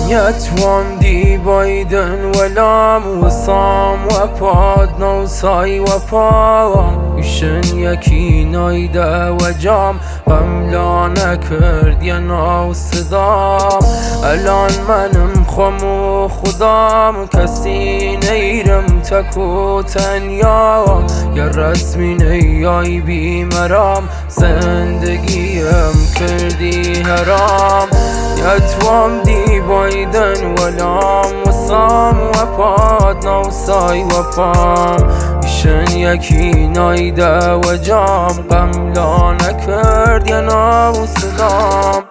يتوام دي بايدن ولام وصام وپاد نوسای وپاوام ایشن یکی نایده و جام قملا نکرد یا ناو صدام الان منم خم و خدام کسی نیرم تکو تنیام یا رسمی نیای بیمرام زندگیم کردی حرام يتوام دي بايدن ولام وصام وپاد نوسای وپام ایشن یکی نایده و جام قملا نکرد یا ناو صدام